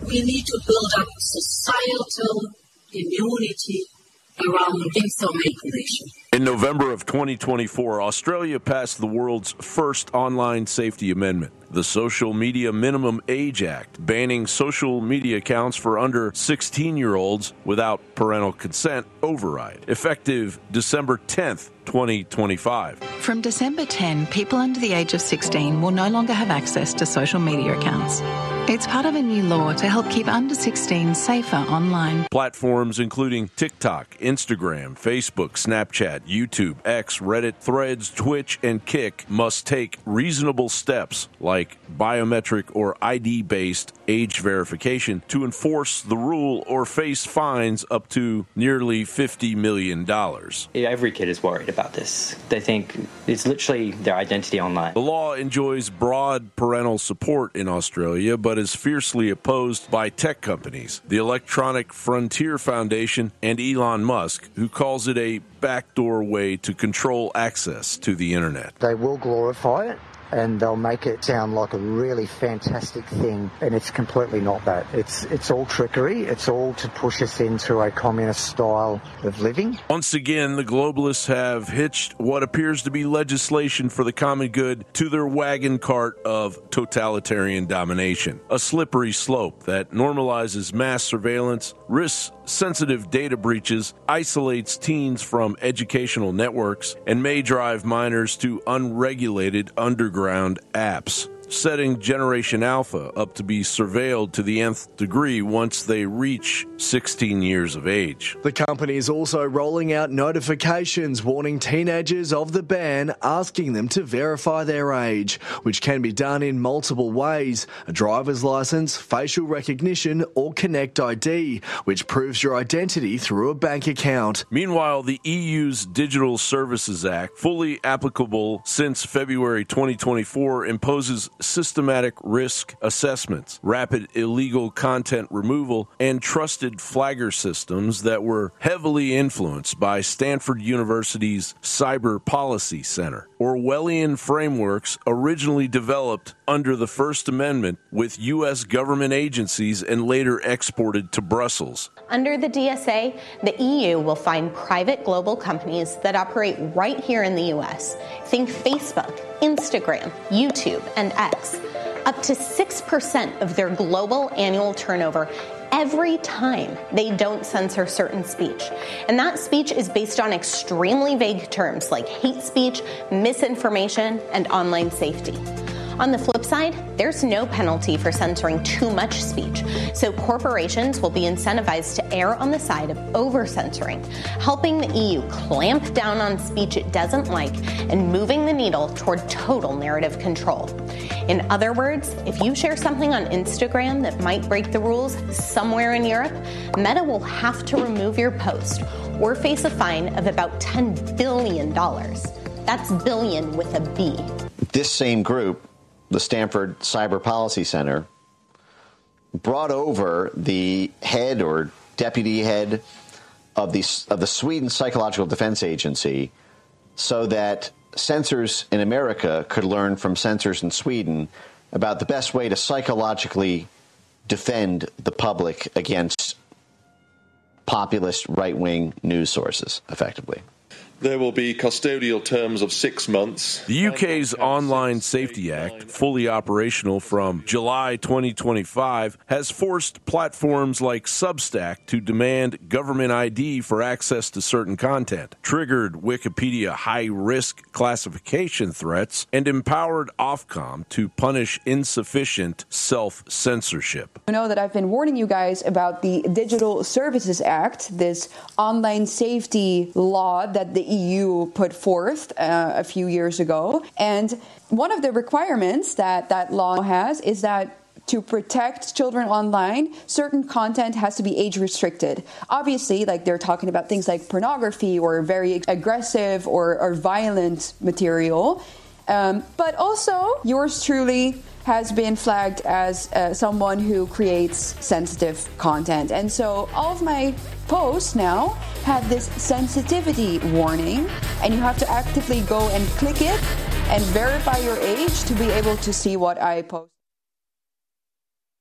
we need to build up societal immunity around insult manipulation. In November of 2024, Australia passed the world's first online safety amendment, the Social Media Minimum Age Act, banning social media accounts for under 16-year-olds without parental consent override, effective December 10th, 2025. From December 10, people under the age of 16 will no longer have access to social media accounts. It's part of a new law to help keep under 16 safer online. Platforms including TikTok, Instagram, Facebook, Snapchat, YouTube, X, Reddit, Threads, Twitch, and Kick must take reasonable steps like biometric or ID-based age verification to enforce the rule or face fines up to nearly $50 million. Every kid is worried about this. They think it's literally their identity online. The law enjoys broad parental support in Australia, but is fiercely opposed by tech companies, the Electronic Frontier Foundation, and Elon Musk, who calls it a backdoor way to control access to the internet. They will glorify it, and they'll make it sound like a really fantastic thing, and it's completely not that. It's all trickery. It's all to push us into a communist style of living. Once again, the globalists have hitched what appears to be legislation for the common good to their wagon cart of totalitarian domination, a slippery slope that normalizes mass surveillance, risks sensitive data breaches, isolates teens from educational networks, and may drive minors to unregulated underground apps, setting Generation Alpha up to be surveilled to the nth degree once they reach 16 years of age. The company is also rolling out notifications warning teenagers of the ban, asking them to verify their age, which can be done in multiple ways: a driver's license, facial recognition, or Connect ID, which proves your identity through a bank account. Meanwhile, the EU's Digital Services Act, fully applicable since February 2024, imposes systematic risk assessments, rapid illegal content removal, and trusted flagger systems that were heavily influenced by Stanford University's Cyber Policy Center. Orwellian frameworks originally developed under the First Amendment with U.S. government agencies and later exported to Brussels. Under the DSA, the EU will find private global companies that operate right here in the U.S. Think Facebook, Instagram, YouTube, and X. Up to 6% of their global annual turnover every time they don't censor certain speech. And that speech is based on extremely vague terms like hate speech, misinformation, and online safety. On the flip side, there's no penalty for censoring too much speech, so corporations will be incentivized to err on the side of over-censoring, helping the EU clamp down on speech it doesn't like and moving the needle toward total narrative control. In other words, if you share something on Instagram that might break the rules somewhere in Europe, Meta will have to remove your post or face a fine of about $10 billion. That's billion with a B. This same group, the Stanford Cyber Policy Center, brought over the head or deputy head of the Sweden Psychological Defense Agency so that censors in America could learn from censors in Sweden about the best way to psychologically defend the public against populist right-wing news sources, effectively. There will be custodial terms of 6 months. The UK's Online Safety Act, fully operational from July 2025, has forced platforms like Substack to demand government ID for access to certain content, triggered Wikipedia high-risk classification threats, and empowered Ofcom to punish insufficient self-censorship. I know that I've been warning you guys about the Digital Services Act, this online safety law that the EU put forth a few years ago. And one of the requirements that that law has is that to protect children online, certain content has to be age restricted. Obviously, like they're talking about things like pornography or very aggressive or violent material. But also, yours truly has been flagged as someone who creates sensitive content. And so all of my posts now have this sensitivity warning, and you have to actively go and click it and verify your age to be able to see what I post.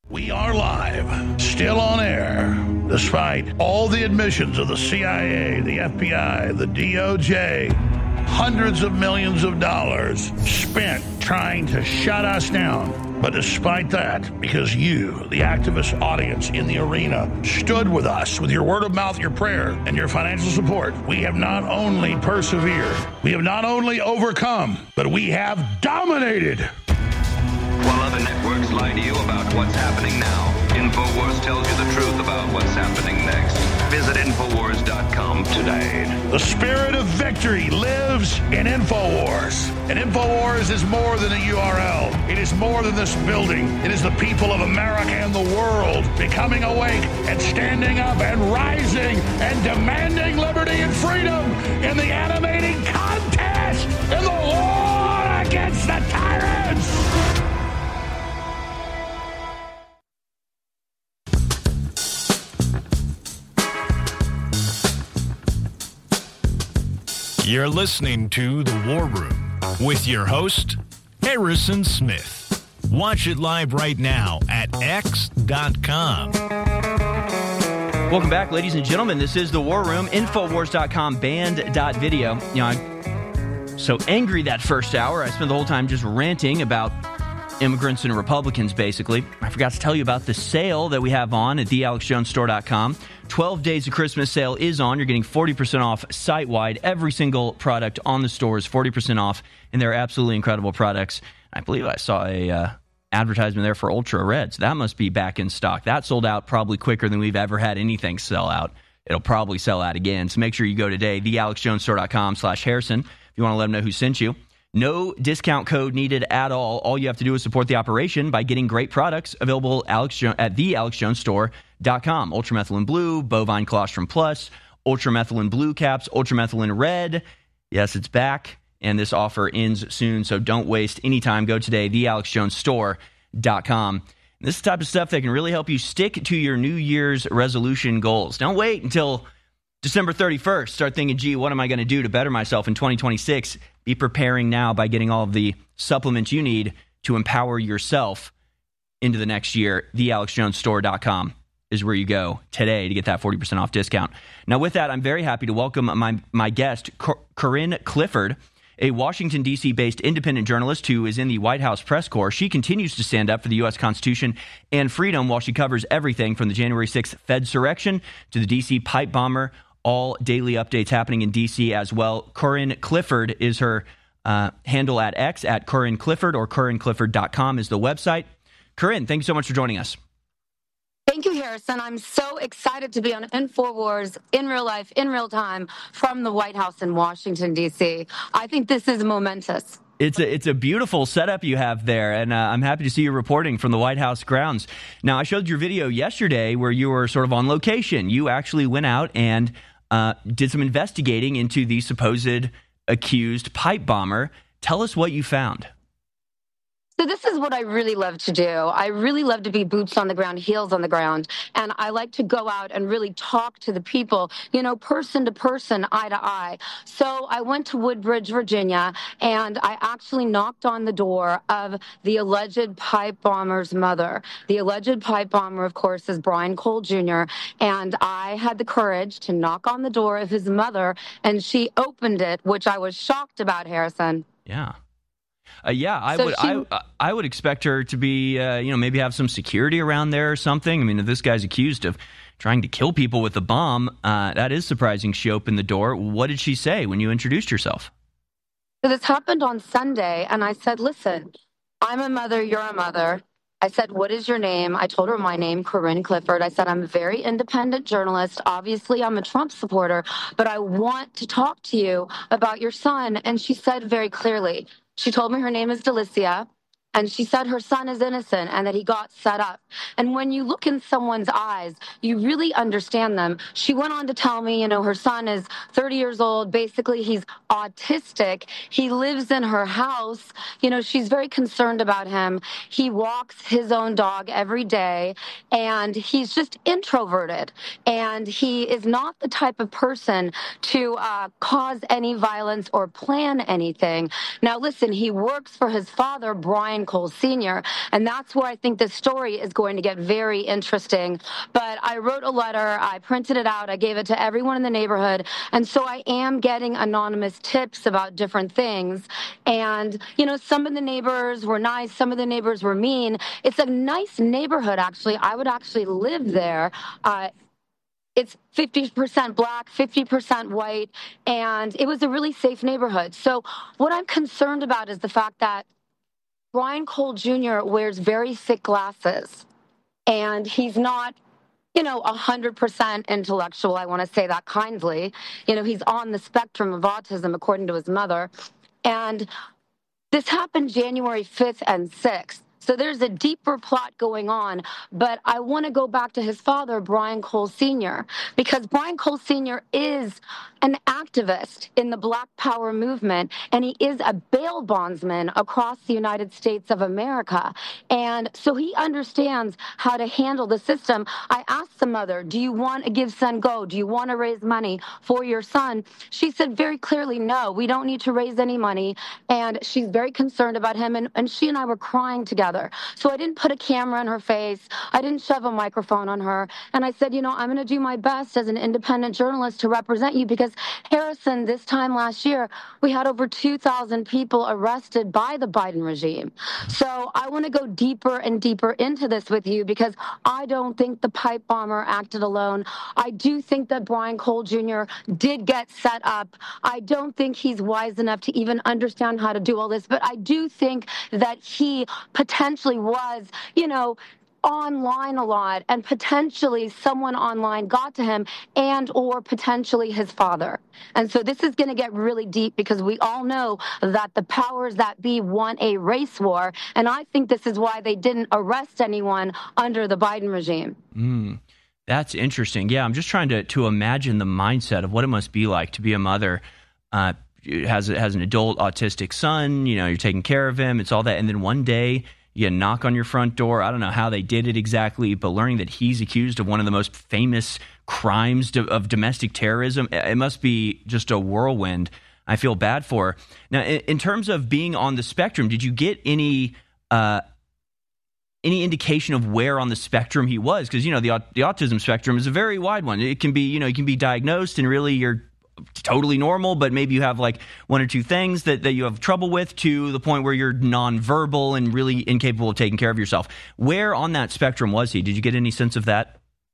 We are live, still on air, despite all the admissions of the CIA, the FBI, the DOJ, hundreds of millions of dollars spent trying to shut us down. But despite that, because you, the activist audience in the arena, stood with us with your word of mouth, your prayer, and your financial support, we have not only persevered, we have not only overcome, but we have dominated. While other networks lie to you about what's happening now, InfoWars tells you the truth about what's happening next. Visit InfoWars.com today. The spirit of victory lives in InfoWars. And InfoWars is more than a URL. It is more than this building. It is the people of America and the world becoming awake and standing up and rising and demanding liberty and freedom in the animating contest in the war against the tyrants. You're listening to The War Room with your host, Harrison Smith. Watch it live right now at x.com. Welcome back, ladies and gentlemen. This is The War Room, Infowars.com, band.video. You know, I'm so angry that first hour. I spent the whole time just ranting about immigrants and Republicans, basically. I forgot to tell you about the sale that we have on at thealexjonesstore.com. 12 Days of Christmas sale is on. You're getting 40% off site-wide. Every single product on the store is 40% off, and they're absolutely incredible products. I believe I saw a advertisement there for Ultra Reds. That must be back in stock. That sold out probably quicker than we've ever had anything sell out. It'll probably sell out again. So make sure you go today, thealexjonesstore.com/Harrison, if you want to let them know who sent you. No discount code needed at all. All you have to do is support the operation by getting great products available at thealexjonesstore.com. Ultramethylene Blue, Bovine Colostrum Plus, Ultramethylene Blue Caps, Ultramethylene Red. Yes, it's back, and this offer ends soon, so don't waste any time. Go today, thealexjonesstore.com. This is the type of stuff that can really help you stick to your New Year's resolution goals. Don't wait until December 31st. Start thinking, gee, what am I going to do to better myself in 2026? Be preparing now by getting all of the supplements you need to empower yourself into the next year. TheAlexJonesStore.com is where you go today to get that 40% off discount. Now, with that, I'm very happy to welcome my guest, Corinne Clifford, a Washington, D.C.-based independent journalist who is in the White House press corps. She continues to stand up for the U.S. Constitution and freedom while she covers everything from the January 6th Fedsurrection to the D.C. pipe bomber. All daily updates happening in D.C. as well. Corinne Clifford is her handle at X, at Corinne Clifford, or CorinneClifford.com is the website. Corinne, thank you so much for joining us. Thank you, Harrison. I'm so excited to be on InfoWars in real life, in real time, from the White House in Washington, D.C. I think this is momentous. It's a beautiful setup you have there, and I'm happy to see you reporting from the White House grounds. Now, I showed your video yesterday where you were sort of on location. You actually went out and did some investigating into the supposed accused pipe bomber. Tell us what you found. So this is what I really love to do. I really love to be boots on the ground, heels on the ground. And I like to go out and really talk to the people, you know, person to person, eye to eye. So I went to Woodbridge, Virginia, and I actually knocked on the door of the alleged pipe bomber's mother. The alleged pipe bomber, of course, is Brian Cole Jr. And I had the courage to knock on the door of his mother, and she opened it, which I was shocked about, Harrison. Yeah. I would expect her to be, maybe have some security around there or something. I mean, if this guy's accused of trying to kill people with a bomb, that is surprising. She opened the door. What did she say when you introduced yourself? So this happened on Sunday, and I said, listen, I'm a mother, you're a mother. I said, what is your name? I told her my name, Corinne Clifford. I said, I'm a very independent journalist. Obviously, I'm a Trump supporter, but I want to talk to you about your son. And she said very clearly, she told me her name is Delicia, and she said her son is innocent and that he got set up. And when you look in someone's eyes, you really understand them. She went on to tell me, you know, her son is 30 years old. Basically, he's autistic. He lives in her house. You know, she's very concerned about him. He walks his own dog every day, and he's just introverted. And he is not the type of person to cause any violence or plan anything. Now, listen, he works for his father, Brian Brian Cole Sr. And that's where I think this story is going to get very interesting. But I wrote a letter, I printed it out, I gave it to everyone in the neighborhood. And so I am getting anonymous tips about different things. And, some of the neighbors were nice, some of the neighbors were mean. It's a nice neighborhood, actually. I would actually live there. It's 50% black, 50% white, and it was a really safe neighborhood. So what I'm concerned about is the fact that Brian Cole Jr. wears very thick glasses, and he's not 100% intellectual. I want to say that kindly. He's on the spectrum of autism, according to his mother. And this happened January 5th and 6th. So there's a deeper plot going on, but I want to go back to his father, Brian Cole Sr., because Brian Cole Sr. is an activist in the Black Power movement, and he is a bail bondsman across the United States of America. And so he understands how to handle the system. I asked the mother, do you want a Give, Send, Go? Do you want to raise money for your son? She said very clearly, no, we don't need to raise any money. And she's very concerned about him. And she and I were crying together. So I didn't put a camera in her face. I didn't shove a microphone on her. And I said, I'm going to do my best as an independent journalist to represent you, because Harrison, this time last year, we had over 2,000 people arrested by the Biden regime. So I want to go deeper and deeper into this with you, because I don't think the pipe bomber acted alone. I do think that Brian Cole Jr. did get set up. I don't think he's wise enough to even understand how to do all this, but I do think that he potentially was, online a lot, and potentially someone online got to him, and or potentially his father. And so this is going to get really deep, because we all know that the powers that be want a race war, and I think this is why they didn't arrest anyone under the Biden regime. That's interesting. Yeah, I'm just trying to imagine the mindset of what it must be like to be a mother, has an adult autistic son, you're taking care of him, it's all that, and then one day you knock on your front door. I don't know how they did it exactly, but learning that he's accused of one of the most famous crimes of domestic terrorism, it must be just a whirlwind. I feel bad for her. Now, in terms of being on the spectrum, did you get any indication of where on the spectrum he was? Because, the autism spectrum is a very wide one. It can be, you can be diagnosed and really you're totally normal, but maybe you have like one or two things that you have trouble with, to the point where you're nonverbal and really incapable of taking care of yourself. Where on that spectrum was he? Did you get any sense of that?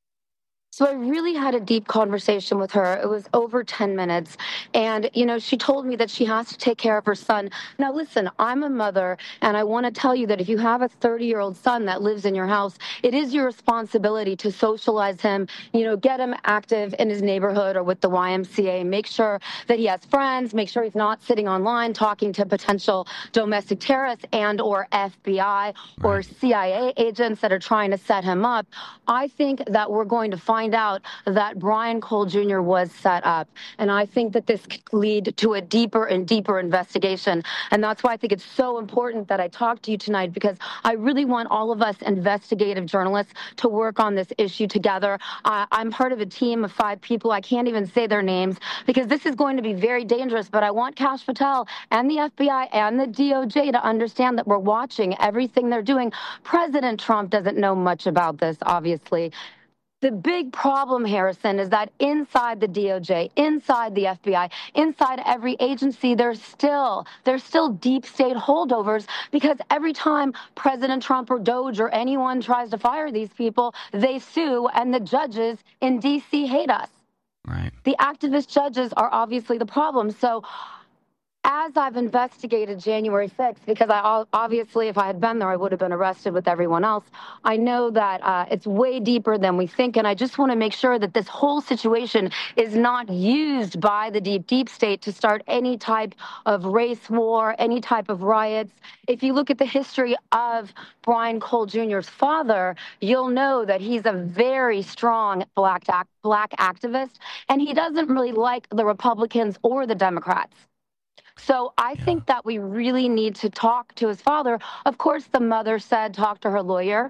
So I really had a deep conversation with her. It was over 10 minutes. And, she told me that she has to take care of her son. Now, listen, I'm a mother, and I want to tell you that if you have a 30-year-old son that lives in your house, it is your responsibility to socialize him, get him active in his neighborhood or with the YMCA, make sure that he has friends, make sure he's not sitting online talking to potential domestic terrorists and or FBI or CIA agents that are trying to set him up. I think that we're going to find out that Brian Cole Jr. was set up. And I think that this could lead to a deeper and deeper investigation. And that's why I think it's so important that I talk to you tonight, because I really want all of us investigative journalists to work on this issue together. I'm part of a team of 5 people. I can't even say their names, because this is going to be very dangerous. But I want Kash Patel and the FBI and the DOJ to understand that we're watching everything they're doing. President Trump doesn't know much about this, obviously. The big problem, Harrison, is that inside the DOJ, inside the FBI, inside every agency, there's still deep state holdovers, because every time President Trump or DOJ or anyone tries to fire these people, they sue, and the judges in D.C. hate us. Right. The activist judges are obviously the problem. So as I've investigated January 6th, because obviously if I had been there, I would have been arrested with everyone else. I know that it's way deeper than we think, and I just want to make sure that this whole situation is not used by the deep state to start any type of race war, any type of riots. If you look at the history of Brian Cole Jr.'s father, you'll know that he's a very strong black activist, and he doesn't really like the Republicans or the Democrats. So I think that we really need to talk to his father. Of course, the mother said, talk to her lawyer.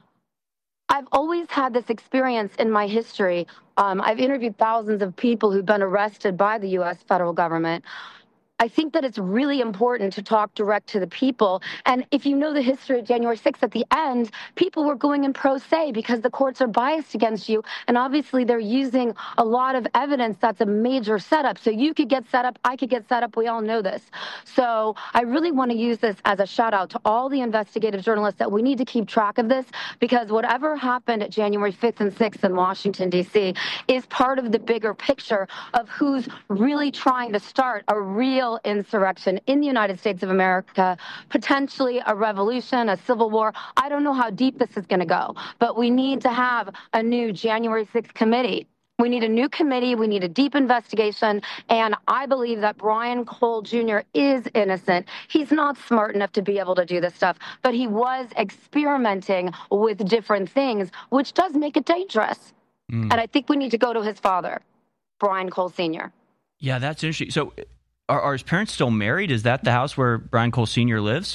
I've always had this experience in my history. I've interviewed thousands of people who've been arrested by the U.S. federal government. I think that it's really important to talk direct to the people. And if you know the history of January 6th, at the end, people were going in pro se because the courts are biased against you. And obviously they're using a lot of evidence that's a major setup. So you could get set up, I could get set up. We all know this. So I really want to use this as a shout out to all the investigative journalists that we need to keep track of this, because whatever happened at January 5th and 6th in Washington, D.C. is part of the bigger picture of who's really trying to start a real insurrection in the United States of America, potentially a revolution, a civil war. I don't know how deep this is going to go, but we need to have a new January 6th committee. We need a new committee. We need a deep investigation. And I believe that Brian Cole Jr. is innocent. He's not smart enough to be able to do this stuff, but he was experimenting with different things, which does make it dangerous. And I think we need to go to his father, Brian Cole Sr. Yeah, that's interesting. So are his parents still married? Is that the house where Brian Cole Sr. lives?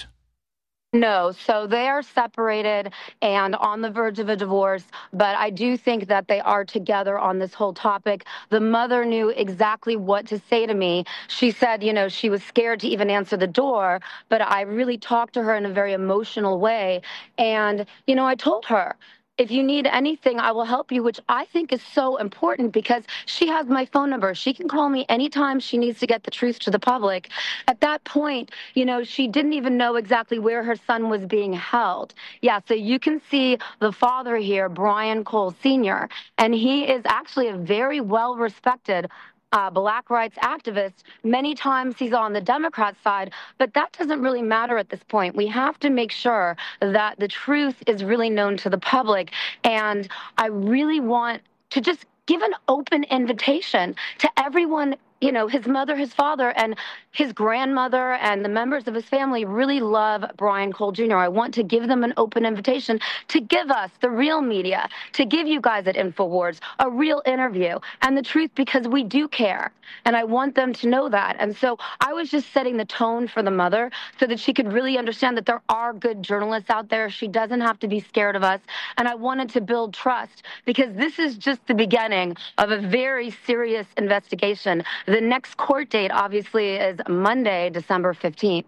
No, so they are separated and on the verge of a divorce, but I do think that they are together on this whole topic. The mother knew exactly what to say to me. She said, you know, she was scared to even answer the door, but I really talked to her in a very emotional way. And, you know, I told her, if you need anything, I will help you, which I think is so important because she has my phone number. She can call me anytime she needs to get the truth to the public. At that point, you know, she didn't even know exactly where her son was being held. Yeah, so you can see the father here, Brian Cole Sr., and he is actually a very well-respected Black rights activist. Many times he's on the Democrat side, but that doesn't really matter at this point. We have to make sure that the truth is really known to the public. And I really want to just give an open invitation to everyone. You know, his mother, his father, and his grandmother and the members of his family really love Brian Cole Jr. I want to give them an open invitation to give us, the real media, to give you guys at InfoWars a real interview and the truth, because we do care. And I want them to know that. And so I was just setting the tone for the mother so that she could really understand that there are good journalists out there. She doesn't have to be scared of us. And I wanted to build trust because this is just the beginning of a very serious investigation. The next court date, obviously, is Monday, December 15th.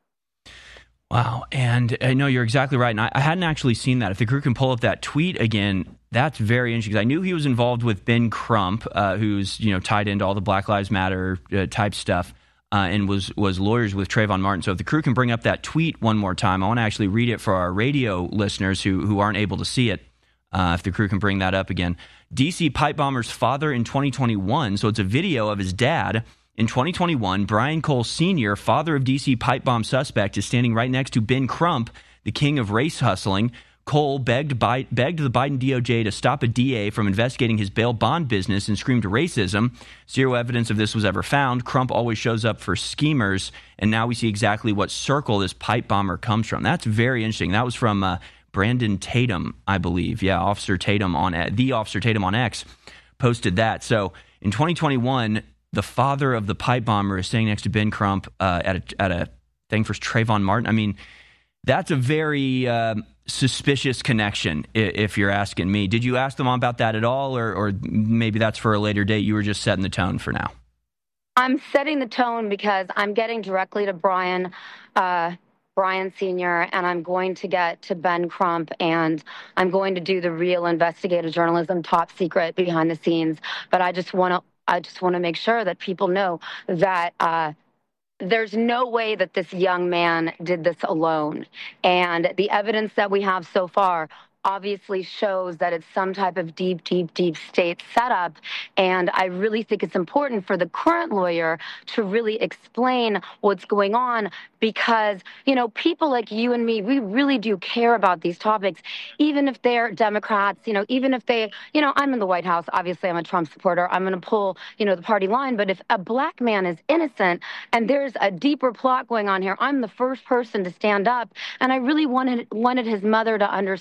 Wow. And I know you're exactly right. And I hadn't actually seen that. If the crew can pull up that tweet again, that's very interesting. Because I knew he was involved with Ben Crump, who's, you know, tied into all the Black Lives Matter type stuff, and was lawyers with Trayvon Martin. So if the crew can bring up that tweet one more time, I want to actually read it for our radio listeners who aren't able to see it. If the crew can bring that up again. D.C. pipe bomber's father in 2021. So it's a video of his dad. In 2021, Brian Cole Sr., father of D.C. pipe bomb suspect, is standing right next to Ben Crump, the king of race hustling. Cole begged the Biden DOJ to stop a DA from investigating his bail bond business and screamed racism. Zero evidence of this was ever found. Crump always shows up for schemers, and now we see exactly what circle this pipe bomber comes from. That's very interesting. That was from Brandon Tatum, I believe. Yeah, Officer Tatum on X posted that. So in 2021, the father of the pipe bomber is standing next to Ben Crump at a thing for Trayvon Martin. I mean, that's a very suspicious connection, if you're asking me. Did you ask them about that at all, or maybe that's for a later date? You were just setting the tone for now. I'm setting the tone because I'm getting directly to Brian Sr., and I'm going to get to Ben Crump, and I'm going to do the real investigative journalism, top secret, behind the scenes. But I just want to make sure that people know that there's no way that this young man did this alone. And the evidence that we have so far obviously shows that it's some type of deep state setup. And I really think it's important for the current lawyer to really explain what's going on because, you know, people like you and me, we really do care about these topics, even if they're Democrats, you know, even if they, you know, I'm in the White House. Obviously, I'm a Trump supporter. I'm going to pull, you know, the party line. But if a black man is innocent and there's a deeper plot going on here, I'm the first person to stand up. And I really wanted his mother to understand that.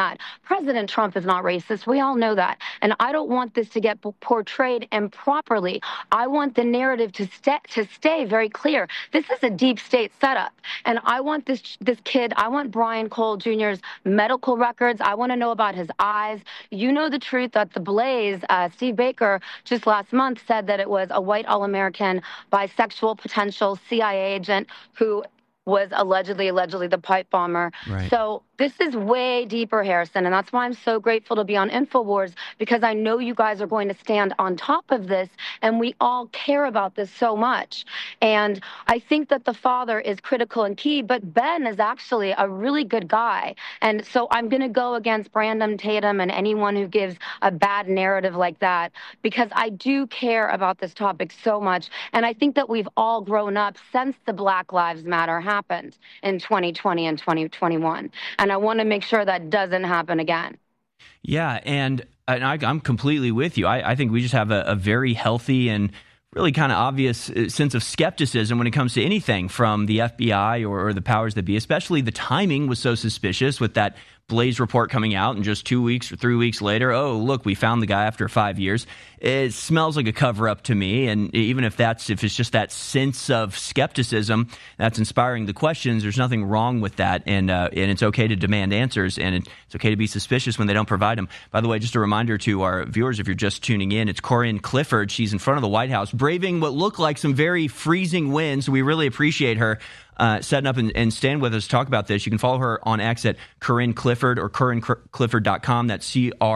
that. President Trump is not racist. We all know that. And I don't want this to get portrayed improperly. I want the narrative to stay very clear. This is a deep state setup. And I want this kid, I want Brian Cole Jr.'s medical records. I want to know about his eyes. You know the truth that the Blaze, Steve Baker, just last month said that it was a white all-American bisexual potential CIA agent who was allegedly the pipe bomber. Right. So this is way deeper, Harrison, and that's why I'm so grateful to be on InfoWars, because I know you guys are going to stand on top of this, and we all care about this so much. And I think that the father is critical and key, but Ben is actually a really good guy. And so I'm going to go against Brandon Tatum and anyone who gives a bad narrative like that, because I do care about this topic so much. And I think that we've all grown up since the Black Lives Matter happened in 2020 and 2021. And I want to make sure that doesn't happen again. Yeah, and I'm completely with you. I think we just have a very healthy and really kind of obvious sense of skepticism when it comes to anything from the FBI or the powers that be, especially the timing was so suspicious with that Blaze report coming out and just 2 weeks or 3 weeks later, oh, look, we found the guy after 5 years. It smells like a cover-up to me, and even if it's just that sense of skepticism that's inspiring the questions, there's nothing wrong with that, and it's okay to demand answers, and it's okay to be suspicious when they don't provide them. By the way, just a reminder to our viewers, if you're just tuning in, it's Corinne Clifford. She's in front of the White House, braving what look like some very freezing winds. We really appreciate her setting up and staying with us to talk about this. You can follow her on X at Corinne Clifford or CorinneClifford.com. That's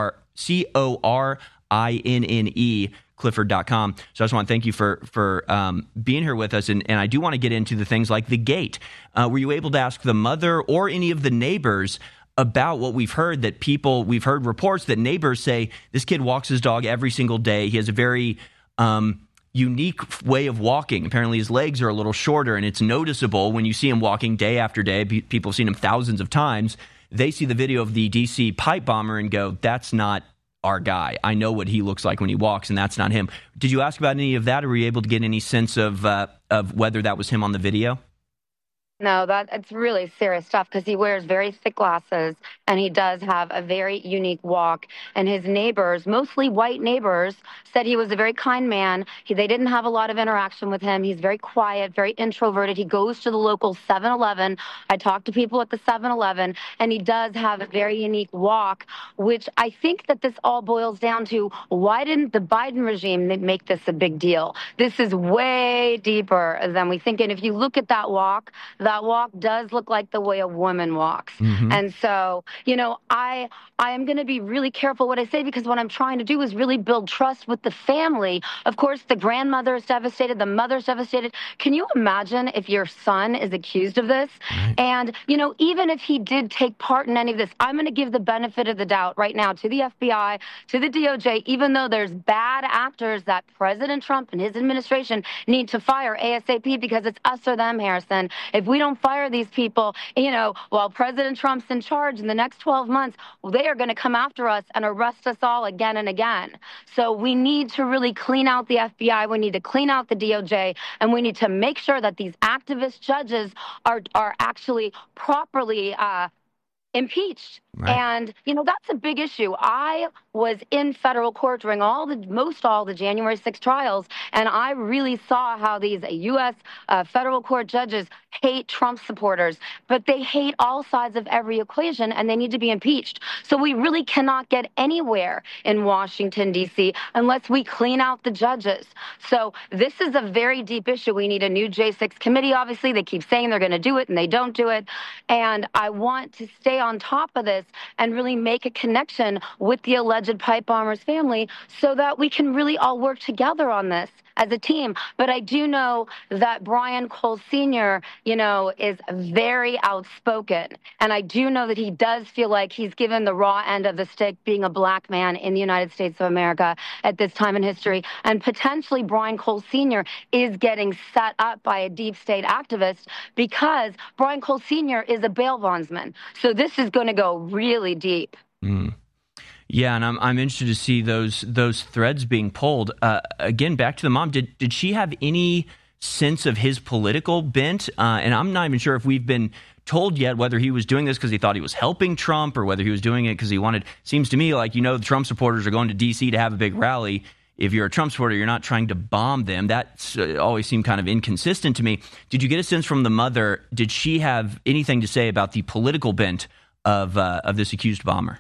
CoRINNE Clifford.com. So I just want to thank you for being here with us. And I do want to get into the things like the gate. Were you able to ask the mother or any of the neighbors about what we've heard, that we've heard reports that neighbors say this kid walks his dog every single day. He has a very unique way of walking. Apparently his legs are a little shorter, and it's noticeable when you see him walking day after day. People have seen him thousands of times. They see the video of the D.C. pipe bomber and go, that's not our guy. I know what he looks like when he walks, and that's not him. Did you ask about any of that, or were you able to get any sense of whether that was him on the video? No, it's really serious stuff, because he wears very thick glasses and he does have a very unique walk. And his neighbors, mostly white neighbors, said he was a very kind man. They didn't have a lot of interaction with him. He's very quiet, very introverted. He goes to the local 7-Eleven. I talked to people at the 7-Eleven, and he does have a very unique walk, which I think that this all boils down to, why didn't the Biden regime make this a big deal? This is way deeper than we think. And if you look at that walk does look like the way a woman walks. Mm-hmm. And so, I am going to be really careful what I say, because what I'm trying to do is really build trust with the family. Of course, the grandmother is devastated. The mother's devastated. Can you imagine if your son is accused of this? Right. And, even if he did take part in any of this, I'm going to give the benefit of the doubt right now to the FBI, to the DOJ, even though there's bad actors that President Trump and his administration need to fire ASAP, because it's us or them, Harrison. If we don't fire these people, while President Trump's in charge in the next 12 months, they are going to come after us and arrest us all again and again. So we need to really clean out the FBI. We need to clean out the DOJ, and we need to make sure that these activist judges are actually properly impeached. Right. And, that's a big issue. I was in federal court during all the January 6 trials, and I really saw how these U.S. Federal court judges hate Trump supporters, but they hate all sides of every equation, and they need to be impeached. So we really cannot get anywhere in Washington, D.C., unless we clean out the judges. So this is a very deep issue. We need a new J6 committee, obviously. They keep saying they're going to do it, and they don't do it. And I want to stay on top of this and really make a connection with the alleged pipe bomber's family, so that we can really all work together on this as a team. But I do know that Brian Cole Sr., is very outspoken. And I do know that he does feel like he's given the raw end of the stick, being a black man in the United States of America at this time in history. And potentially Brian Cole Sr. is getting set up by a deep state activist, because Brian Cole Sr. is a bail bondsman. So this is going to go really deep. Mm. Yeah, and I'm interested to see those threads being pulled. Again, back to the mom. Did she have any sense of his political bent? And I'm not even sure if we've been told yet whether he was doing this because he thought he was helping Trump or whether he was doing it because he wanted. Seems to me like, the Trump supporters are going to D.C. to have a big rally. If you're a Trump supporter, you're not trying to bomb them. That always seemed kind of inconsistent to me. Did you get a sense from the mother? Did she have anything to say about the political bent of this accused bomber?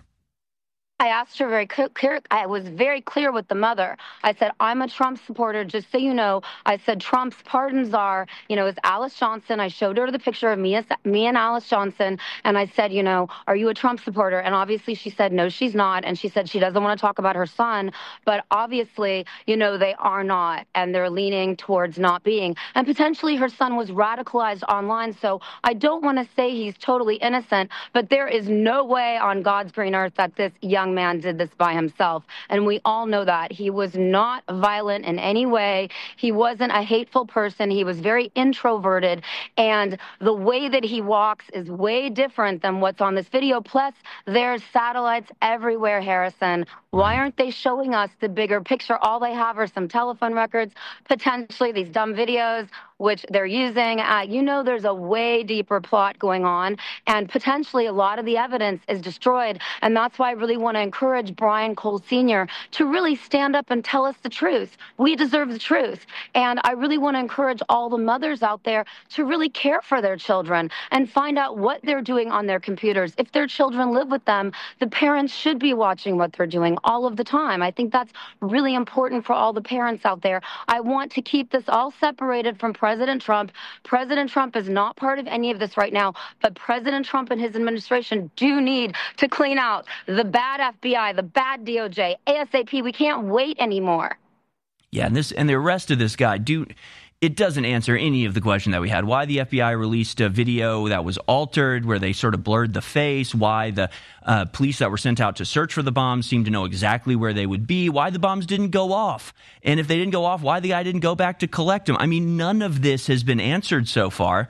I asked her very clear. I was very clear with the mother. I said, I'm a Trump supporter, just so you know. I said, Trump's pardons are, is Alice Johnson. I showed her the picture of me and Alice Johnson. And I said, are you a Trump supporter? And obviously she said, no, she's not. And she said she doesn't want to talk about her son. But obviously, they are not. And they're leaning towards not being. And potentially her son was radicalized online. So I don't want to say he's totally innocent. But there is no way on God's green earth that this young man did this by himself. And we all know that. He was not violent in any way. He wasn't a hateful person. He was very introverted. And the way that he walks is way different than what's on this video. Plus, there's satellites everywhere, Harrison. Why aren't they showing us the bigger picture? All they have are some telephone records, potentially these dumb videos, which they're using. There's a way deeper plot going on, and potentially a lot of the evidence is destroyed. And that's why I really want to encourage Brian Cole Sr. to really stand up and tell us the truth. We deserve the truth. And I really want to encourage all the mothers out there to really care for their children and find out what they're doing on their computers. If their children live with them, the parents should be watching what they're doing all of the time. I think that's really important for all the parents out there. I want to keep this all separated from President Trump. President Trump is not part of any of this right now, but President Trump and his administration do need to clean out the bad FBI, the bad DOJ, ASAP. We can't wait anymore. Yeah, and the arrest of this guy, it doesn't answer any of the question that we had. Why the FBI released a video that was altered, where they sort of blurred the face, why the police that were sent out to search for the bombs seemed to know exactly where they would be, why the bombs didn't go off. And if they didn't go off, why the guy didn't go back to collect them. I mean, none of this has been answered so far.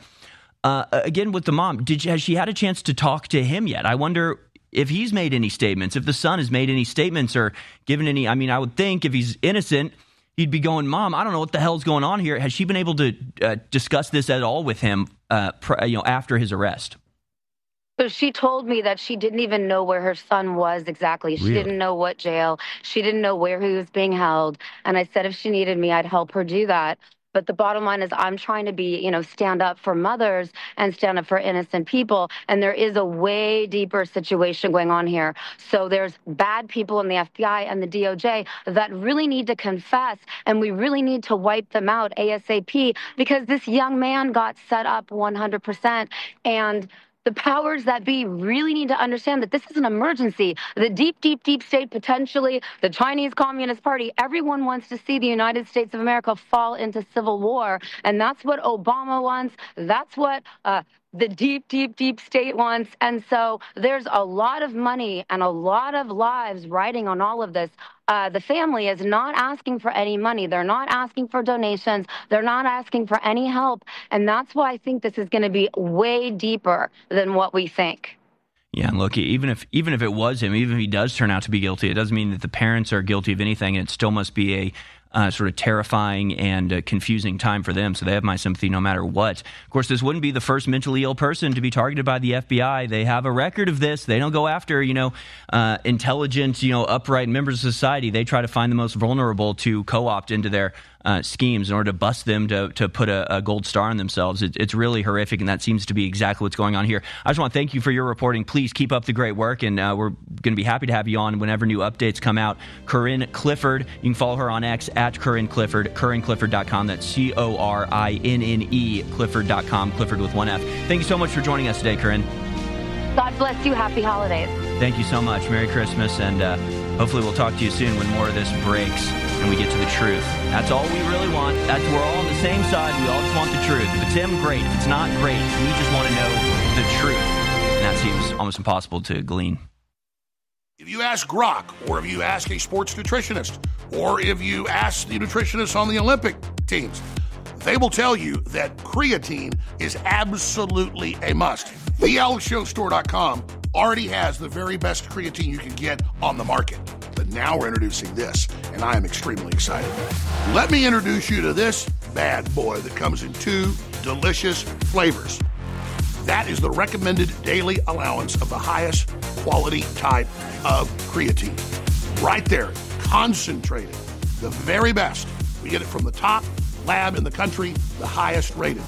Again, with the mom, has she had a chance to talk to him yet? I wonder if he's made any statements, if the son has made any statements or given any. I mean, I would think if he's innocent, he'd be going, Mom, I don't know what the hell's going on here. Has she been able to discuss this at all with him, after his arrest? So she told me that she didn't even know where her son was exactly. She didn't know what jail. She didn't know where he was being held. And I said if she needed me, I'd help her do that. But the bottom line is I'm trying to be, stand up for mothers and stand up for innocent people. And there is a way deeper situation going on here. So there's bad people in the FBI and the DOJ that really need to confess, and we really need to wipe them out ASAP, because this young man got set up 100%. And the powers that be really need to understand that this is an emergency. The deep, deep, deep state, potentially the Chinese Communist Party, everyone wants to see the United States of America fall into civil war. And that's what Obama wants. That's what the deep, deep, deep state wants. And so there's a lot of money and a lot of lives riding on all of this. The family is not asking for any money. They're not asking for donations. They're not asking for any help. And that's why I think this is going to be way deeper than what we think. Yeah, and look, even if it was him, even if he does turn out to be guilty, it doesn't mean that the parents are guilty of anything, and it still must be a sort of terrifying and confusing time for them. So they have my sympathy no matter what. Of course, this wouldn't be the first mentally ill person to be targeted by the FBI. They have a record of this. They don't go after, intelligent, upright members of society. They try to find the most vulnerable to co-opt into their schemes in order to bust them to put a gold star on themselves. It's really horrific, and that seems to be exactly what's going on here. I just want to thank you for your reporting. Please keep up the great work, and we're going to be happy to have you on whenever new updates come out. Corinne Clifford, you can follow her on X at Corinne Clifford, CorinneClifford.com. That's CORINNE Clifford.com, Clifford with one F. Thank you so much for joining us today, Corinne. God bless you. Happy holidays. Thank you so much. Merry Christmas, and hopefully we'll talk to you soon when more of this breaks and we get to the truth. That's all we really want. We're all on the same side. We all just want the truth. If it's him, great. If it's not, great. We just want to know the truth. And that seems almost impossible to glean. If you ask Grok, or if you ask a sports nutritionist, or if you ask the nutritionists on the Olympic teams, they will tell you that creatine is absolutely a must. TheAlexShowStore.com already has the very best creatine you can get on the market. But now we're introducing this, and I am extremely excited. Let me introduce you to this bad boy that comes in two delicious flavors. That is the recommended daily allowance of the highest quality type of creatine. Right there, concentrated, the very best. We get it from the top lab in the country, the highest rated.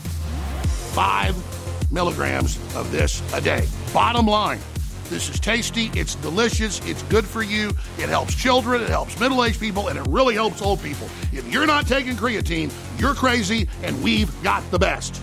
5 milligrams of this a day. Bottom line, this is tasty, it's delicious, it's good for you, it helps children, it helps middle-aged people, and it really helps old people. If you're not taking creatine, you're crazy, and we've got the best.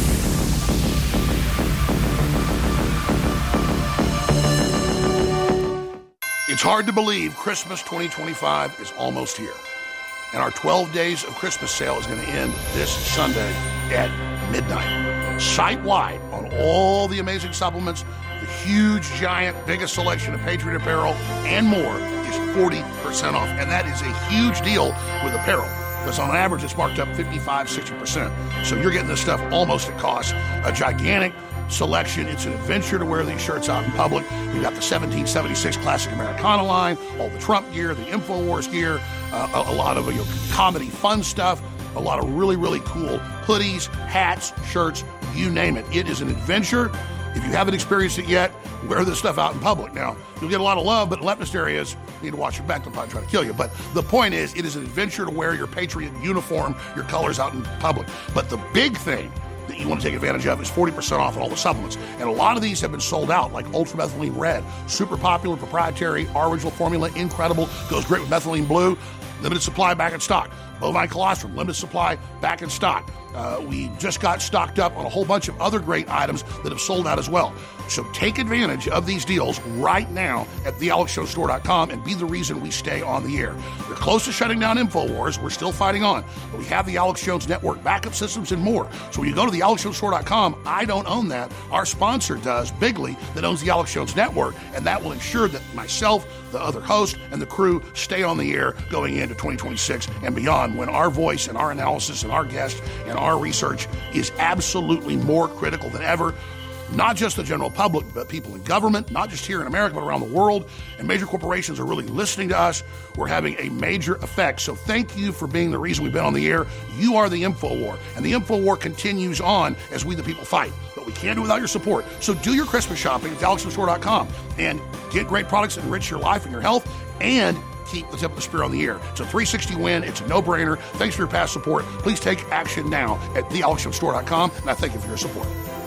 It's hard to believe Christmas 2025 is almost here. And our 12 Days of Christmas sale is going to end this Sunday at midnight. Site-wide on all the amazing supplements, the huge, giant, biggest selection of Patriot apparel and more is 40% off. And that is a huge deal with apparel, because on average it's marked up 55, 60%. So you're getting this stuff almost at cost. A gigantic selection. It's an adventure to wear these shirts out in public. We've got the 1776 Classic Americana line, all the Trump gear, the InfoWars gear, a lot of comedy fun stuff, a lot of really, really cool hoodies, hats, shirts, you name it. It is an adventure. If you haven't experienced it yet, wear this stuff out in public. Now, you'll get a lot of love, but in leftist areas, you need to watch your back. They'll probably try to kill you. But the point is, it is an adventure to wear your Patriot uniform, your colors out in public. But the big thing that you want to take advantage of is 40% off on all the supplements. And a lot of these have been sold out, like Ultramethylene Red, super popular, proprietary, our original formula, incredible, goes great with Methylene Blue, limited supply back in stock. Bovine colostrum, limited supply back in stock. We just got stocked up on a whole bunch of other great items that have sold out as well. So take advantage of these deals right now at thealexjonesstore.com and be the reason we stay on the air. We're close to shutting down InfoWars. We're still fighting on. But we have the Alex Jones Network backup systems and more. So when you go to thealexjonesstore.com, I don't own that. Our sponsor does, Bigley, that owns the Alex Jones Network, and that will ensure that myself, the other host, and the crew stay on the air going into 2026 and beyond, when our voice and our analysis and our guests and our research is absolutely more critical than ever. Not just the general public, but people in government, not just here in America, but around the world. And major corporations are really listening to us. We're having a major effect. So thank you for being the reason we've been on the air. You are the InfoWar. And the InfoWar continues on as we the people fight. But we can't do it without your support. So do your Christmas shopping at alexjonesstore.com and get great products that enrich your life and your health, and keep the tip of the spear on the air. It's a 360 win. It's a no-brainer. Thanks for your past support. Please take action now at thealexjonesstore.com, and I thank you for your support.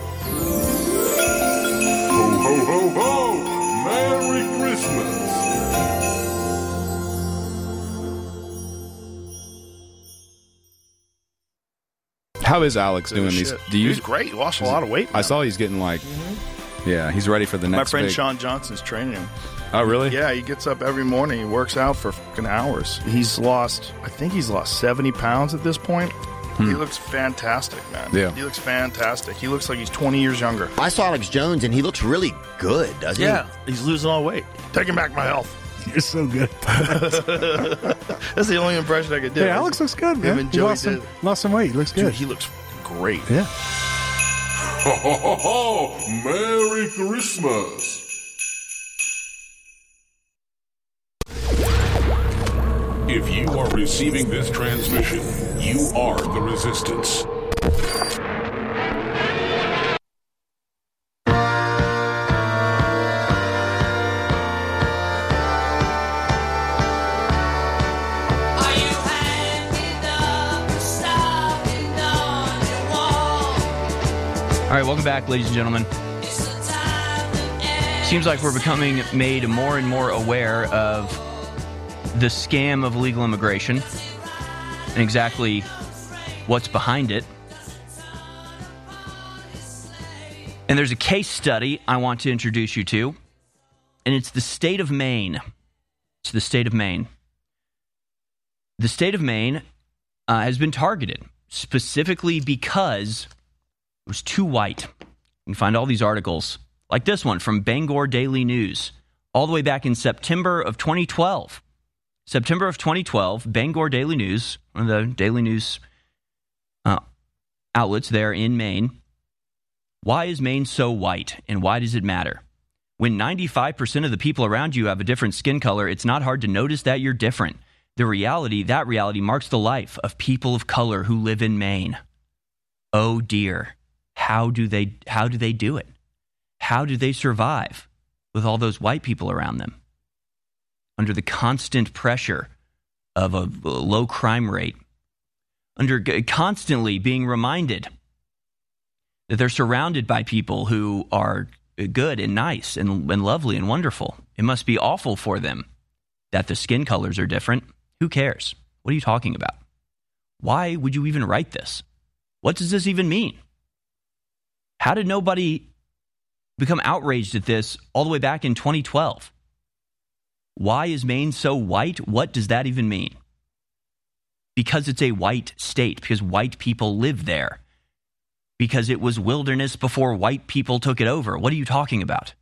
Ho, ho, ho! Merry Christmas! How is Alex doing these? He's great. He lost a lot of weight. I saw he's getting yeah, he's ready for the next. My friend Sean Johnson's training him. Oh, really? Yeah, he gets up every morning. He works out for fucking hours. I think he's lost 70 pounds at this point. He looks fantastic, man. Yeah. He looks fantastic. He looks like he's 20 years younger. I saw Alex Jones, and he looks really good, doesn't he? Yeah, he's losing all weight. Taking back my health. You're so good. That's the only impression I could do. Hey, Alex looks good, man. Him and Joey lost some weight. He looks good. Dude, he looks great. Yeah. Ho, ho, ho, ho! Merry Christmas! If you are receiving this transmission, you are the Resistance. All right, welcome back, ladies and gentlemen. Seems like we're becoming made more and more aware of the scam of illegal immigration and exactly what's behind it. And there's a case study I want to introduce you to, and it's the state of Maine. It's the state of Maine. The state of Maine has been targeted specifically because it was too white. You can find all these articles, like this one from Bangor Daily News, all the way back in September of 2012. September of 2012, Bangor Daily News, one of the daily news outlets there in Maine. Why is Maine so white, and why does it matter? When 95% of the people around you have a different skin color, it's not hard to notice that you're different. That reality marks the life of people of color who live in Maine. Oh dear. How do they do it? How do they survive with all those white people around them under the constant pressure of a low crime rate, under constantly being reminded that they're surrounded by people who are good and nice and lovely and wonderful? It must be awful for them that the skin colors are different. Who cares? What are you talking about? Why would you even write this? What does this even mean? How did nobody become outraged at this all the way back in 2012? Why is Maine so white? What does that even mean? Because it's a white state, because white people live there, because it was wilderness before white people took it over. What are you talking about?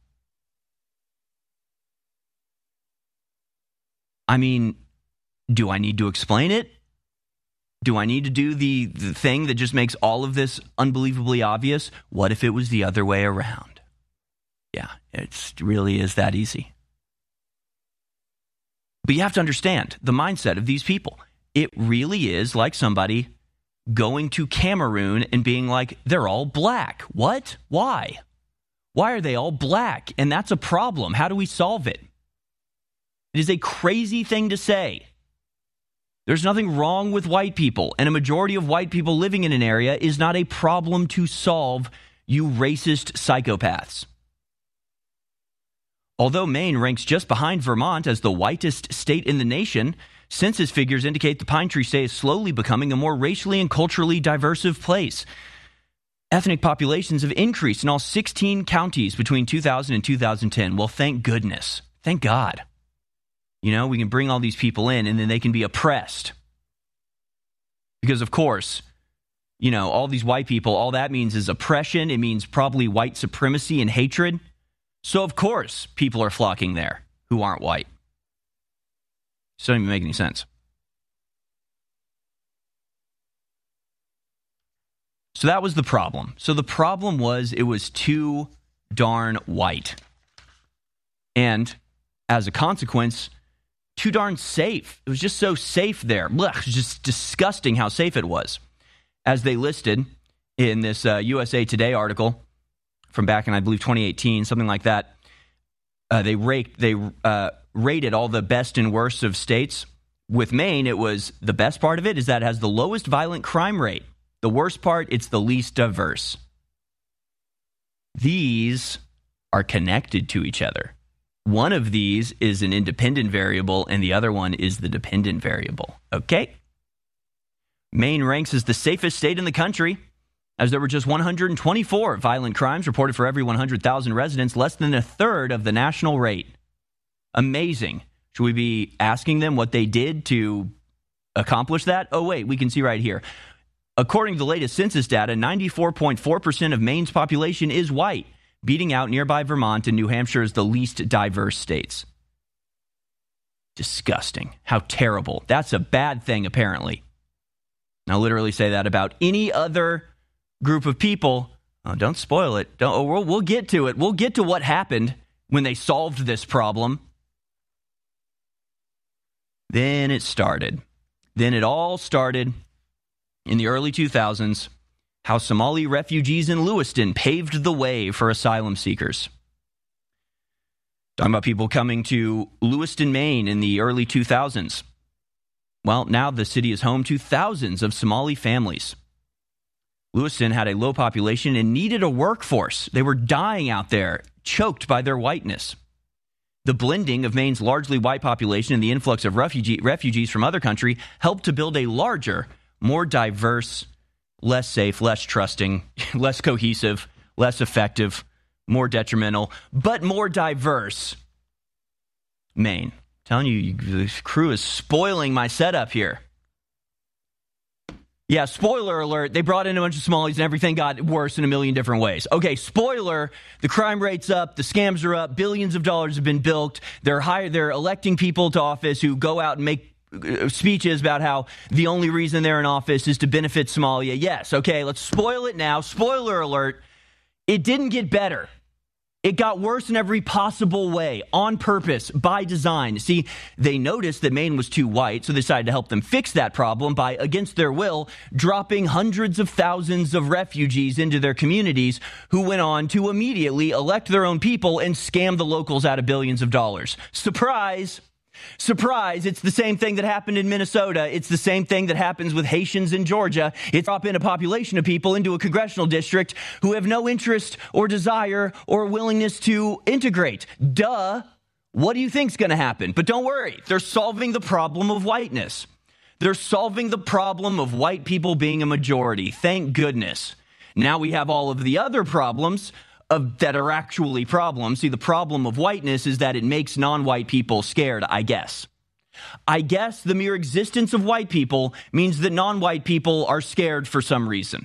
I mean, do I need to explain it? Do I need to do the thing that just makes all of this unbelievably obvious? What if it was the other way around? Yeah, it really is that easy. But you have to understand the mindset of these people. It really is like somebody going to Cameroon and being like, they're all black. What? Why? Why are they all black? And that's a problem. How do we solve it? It is a crazy thing to say. There's nothing wrong with white people, and a majority of white people living in an area is not a problem to solve, you racist psychopaths. Although Maine ranks just behind Vermont as the whitest state in the nation, census figures indicate the Pine Tree State is slowly becoming a more racially and culturally diverse place. Ethnic populations have increased in all 16 counties between 2000 and 2010. Well, thank goodness. Thank God. You know, we can bring all these people in and then they can be oppressed. Because, of course, you know, all these white people, all that means is oppression. It means probably white supremacy and hatred. So, of course, people are flocking there who aren't white. It doesn't even make any sense. So that was the problem. So the problem was it was too darn white. And as a consequence, too darn safe. It was just so safe there. Blech, it was just disgusting how safe it was. As they listed in this USA Today article from back in, I believe, 2018, something like that, they rated all the best and worst of states. With Maine, it was the best part of it is that it has the lowest violent crime rate. The worst part, it's the least diverse. These are connected to each other. One of these is an independent variable, and the other one is the dependent variable. Okay? Maine ranks as the safest state in the country, as there were just 124 violent crimes reported for every 100,000 residents, less than a third of the national rate. Amazing. Should we be asking them what they did to accomplish that? Oh, wait, we can see right here. According to the latest census data, 94.4% of Maine's population is white, beating out nearby Vermont and New Hampshire as the least diverse states. Disgusting. How terrible. That's a bad thing, apparently. I'll literally say that about any other group of people. Oh, don't spoil it. We'll get to it. We'll get to what happened when they solved this problem. Then it started. Then it all started in the early 2000s. How Somali refugees in Lewiston paved the way for asylum seekers. Talking about people coming to Lewiston, Maine in the early 2000s. Well, now the city is home to thousands of Somali families. Lewiston had a low population and needed a workforce. They were dying out there, choked by their whiteness. The blending of Maine's largely white population and the influx of refugees from other countries helped to build a larger, more diverse, less safe, less trusting, less cohesive, less effective, more detrimental, but more diverse Maine. I'm telling you, the crew is spoiling my setup here. Yeah, spoiler alert, they brought in a bunch of Somalis and everything got worse in a million different ways. Okay, spoiler, the crime rate's up, the scams are up, billions of dollars have been bilked, they're electing people to office who go out and make speeches about how the only reason they're in office is to benefit Somalia. Yes, okay, let's spoil it now. Spoiler alert, it didn't get better. It got worse in every possible way, on purpose, by design. See, they noticed that Maine was too white, so they decided to help them fix that problem by, against their will, dropping hundreds of thousands of refugees into their communities who went on to immediately elect their own people and scam the locals out of billions of dollars. Surprise! Surprise, it's the same thing that happened in Minnesota. It's the same thing that happens with Haitians in Georgia. It's drop in a population of people into a congressional district who have no interest or desire or willingness to integrate. Duh. What do you think's going to happen? But don't worry, they're solving the problem of whiteness. They're solving the problem of white people being a majority. Thank goodness. Now we have all of the other problems that are actually problems. See, the problem of whiteness is that it makes non-white people scared, I guess. I guess the mere existence of white people means that non-white people are scared for some reason.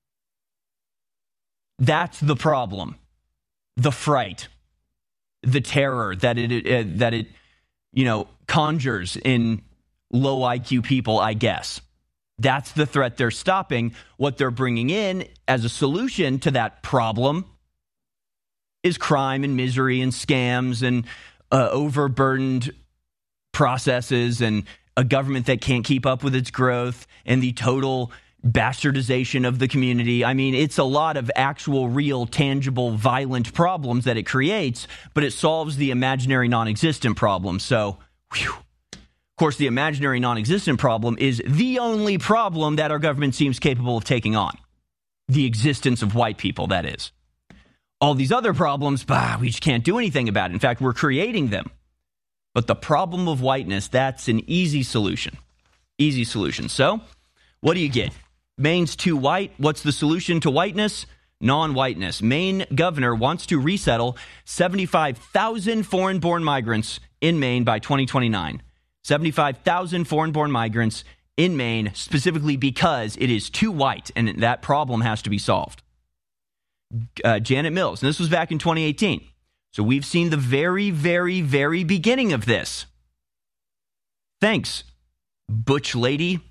That's the problem. The fright, the terror that it conjures in low IQ people, I guess. That's the threat they're stopping. What they're bringing in as a solution to that problem is crime and misery and scams and overburdened processes and a government that can't keep up with its growth and the total bastardization of the community. I mean, it's a lot of actual, real, tangible, violent problems that it creates, but it solves the imaginary non-existent problem. So, whew. Of course, the imaginary non-existent problem is the only problem that our government seems capable of taking on. The existence of white people, that is. All these other problems, we just can't do anything about it. In fact, we're creating them. But the problem of whiteness, that's an easy solution. Easy solution. So, what do you get? Maine's too white. What's the solution to whiteness? Non-whiteness. Maine governor wants to resettle 75,000 foreign-born migrants in Maine by 2029. 75,000 foreign-born migrants in Maine, specifically because it is too white, and that problem has to be solved. Janet Mills, and this was back in 2018. So we've seen the very, very, very beginning of this. Thanks, butch lady.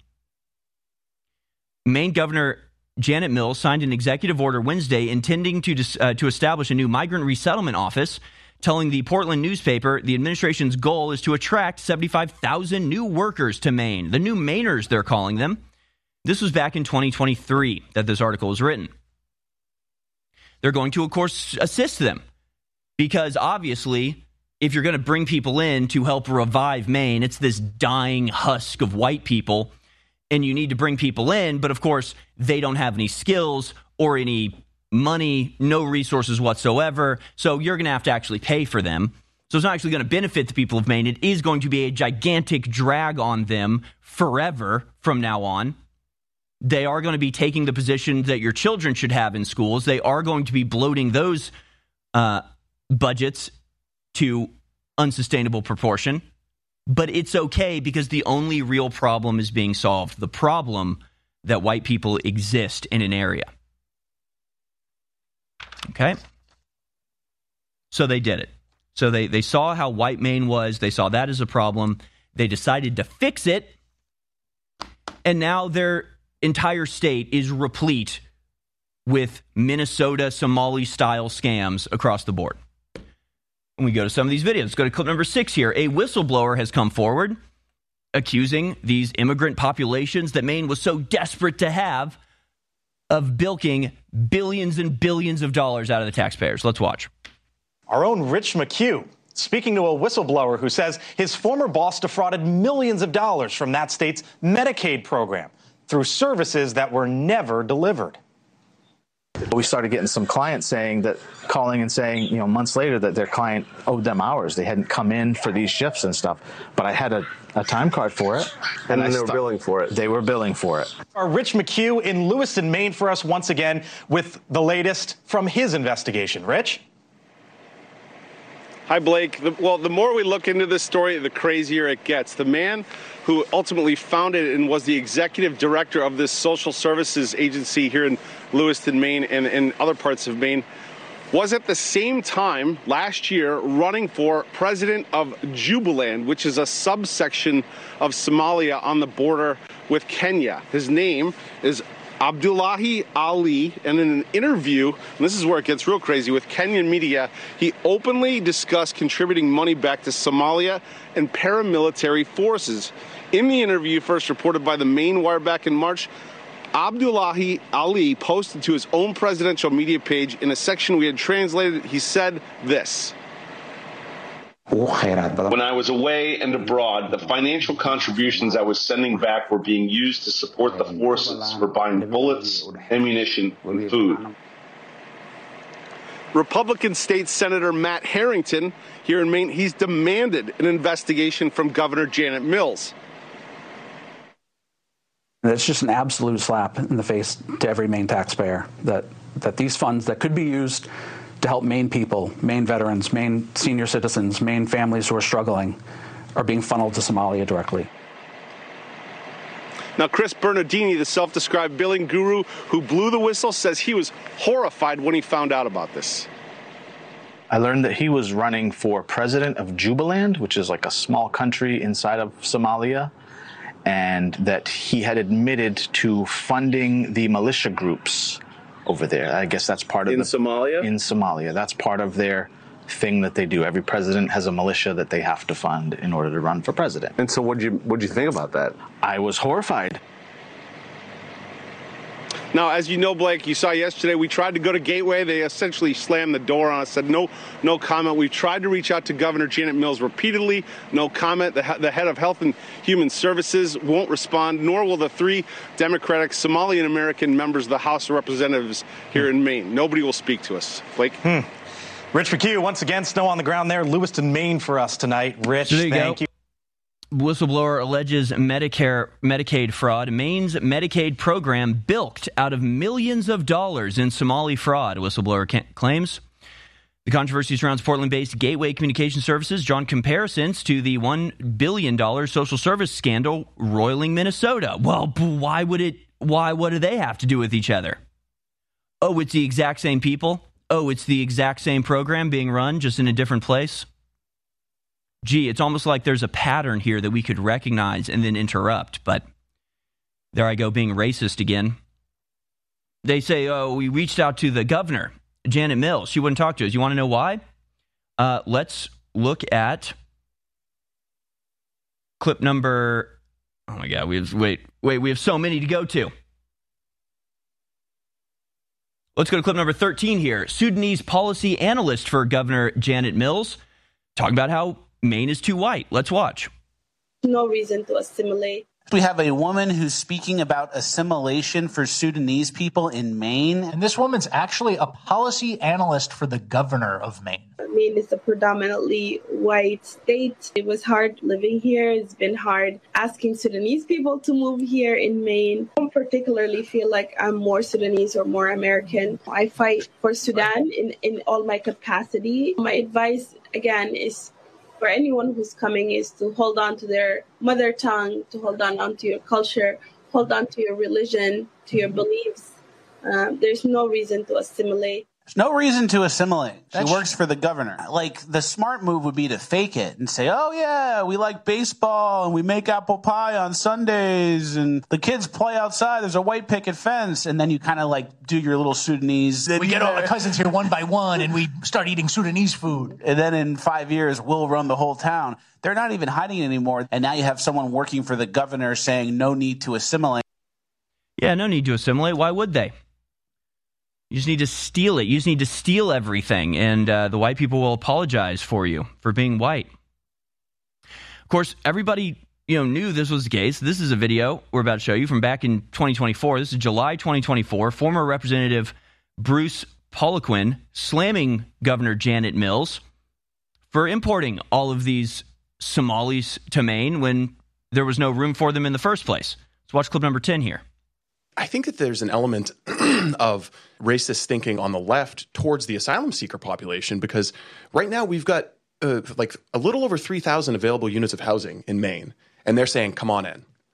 Maine Governor Janet Mills signed an executive order Wednesday intending to establish a new migrant resettlement office, telling the Portland newspaper the administration's goal is to attract 75,000 new workers to Maine. The new Mainers, they're calling them. This was back in 2023 that this article was written. They're going to, of course, assist them because obviously, if you're going to bring people in to help revive Maine, it's this dying husk of white people, and you need to bring people in, but of course, they don't have any skills or any money, no resources whatsoever, so you're going to have to actually pay for them. So it's not actually going to benefit the people of Maine. It is going to be a gigantic drag on them forever from now on. They are going to be taking the position that your children should have in schools. They are going to be bloating those budgets to unsustainable proportion. But it's okay because the only real problem is being solved. The problem that white people exist in an area. Okay? So they did it. So they saw how white Maine was. They saw that as a problem. They decided to fix it. And now their entire state is replete with Minnesota Somali-style scams across the board. And we go to some of these videos. Let's go to clip number 6 here. A whistleblower has come forward accusing these immigrant populations that Maine was so desperate to have of bilking billions and billions of dollars out of the taxpayers. Let's watch. Our own Rich McHugh speaking to a whistleblower who says his former boss defrauded millions of dollars from that state's Medicaid program through services that were never delivered. We started getting some clients calling and saying, months later that their client owed them hours. They hadn't come in for these shifts and stuff. But I had a time card for it. And they were billing for it. They were billing for it. Our Rich McHugh in Lewiston, Maine for us once again with the latest from his investigation. Rich? Hi, Blake. The more we look into this story, the crazier it gets. The man who ultimately founded and was the executive director of this social services agency here in Lewiston, Maine, and in other parts of Maine, was at the same time last year running for president of Jubaland, which is a subsection of Somalia on the border with Kenya. His name is Abdullahi Ali, and in an interview, and this is where it gets real crazy, with Kenyan media, he openly discussed contributing money back to Somalia and paramilitary forces. In the interview, first reported by the Maine Wire back in March, Abdullahi Ali posted to his own presidential media page in a section we had translated. He said this. When I was away and abroad, the financial contributions I was sending back were being used to support the forces for buying bullets, ammunition, and food. Republican State Senator Matt Harrington here in Maine, he's demanded an investigation from Governor Janet Mills. It's just an absolute slap in the face to every Maine taxpayer that these funds that could be used to help Maine people, Maine veterans, Maine senior citizens, Maine families who are struggling are being funneled to Somalia directly. Now, Chris Bernardini, the self-described billing guru who blew the whistle, says he was horrified when he found out about this. I learned that he was running for president of Jubaland, which is like a small country inside of Somalia, and that he had admitted to funding the militia groups over there. I guess that's part of Somalia? In Somalia. That's part of their thing that they do. Every president has a militia that they have to fund in order to run for president. And so what'd you think about that? I was horrified. Now, as you know, Blake, you saw yesterday, we tried to go to Gateway. They essentially slammed the door on us, said no comment. We tried to reach out to Governor Janet Mills repeatedly. No comment. The head of Health and Human Services won't respond, nor will the 3 Democratic Somalian-American members of the House of Representatives here in Maine. Nobody will speak to us. Blake? Rich McHugh, once again, snow on the ground there. Lewiston, Maine for us tonight. Rich, thank you. Whistleblower alleges Medicaid fraud. Maine's Medicaid program bilked out of millions of dollars in Somali fraud, whistleblower claims. The controversy surrounds Portland-based Gateway Communication Services, drawing comparisons to the $1 billion social service scandal roiling Minnesota. Well, why what do they have to do with each other? Oh, it's the exact same people? Oh, it's the exact same program being run, just in a different place? Gee, it's almost like there's a pattern here that we could recognize and then interrupt. But there I go, being racist again. They say, oh, we reached out to the governor, Janet Mills. She wouldn't talk to us. You want to know why? Let's look at clip number... Oh, my God. We have so many to go to. Let's go to clip number 13 here. Sudanese policy analyst for Governor Janet Mills talking about how Maine is too white. Let's watch. No reason to assimilate. We have a woman who's speaking about assimilation for Sudanese people in Maine. And this woman's actually a policy analyst for the governor of Maine. Maine is a predominantly white state. It was hard living here. It's been hard asking Sudanese people to move here in Maine. I don't particularly feel like I'm more Sudanese or more American. I fight for Sudan in all my capacity. My advice, again, is for anyone who's coming is to hold on to their mother tongue, to hold on to your culture, hold on to your religion, to your beliefs. There's no reason to assimilate. There's no reason to assimilate. She works for the governor. Like, the smart move would be to fake it and say, oh, yeah, we like baseball and we make apple pie on Sundays and the kids play outside. There's a white picket fence. And then you kind of like do your little Sudanese. We get all the cousins here one by one and we start eating Sudanese food. And then in 5 years, we'll run the whole town. They're not even hiding anymore. And now you have someone working for the governor saying no need to assimilate. Yeah, no need to assimilate. Why would they? You just need to steal it. You just need to steal everything, and the white people will apologize for you for being white. Of course, everybody knew this was the case. This is a video we're about to show you from back in 2024. This is July 2024. Former Representative Bruce Poliquin slamming Governor Janet Mills for importing all of these Somalis to Maine when there was no room for them in the first place. Let's watch clip number 10 here. I think that there's an element of racist thinking on the left towards the asylum seeker population because right now we've got like a little over 3,000 available units of housing in Maine, and they're saying, come on in.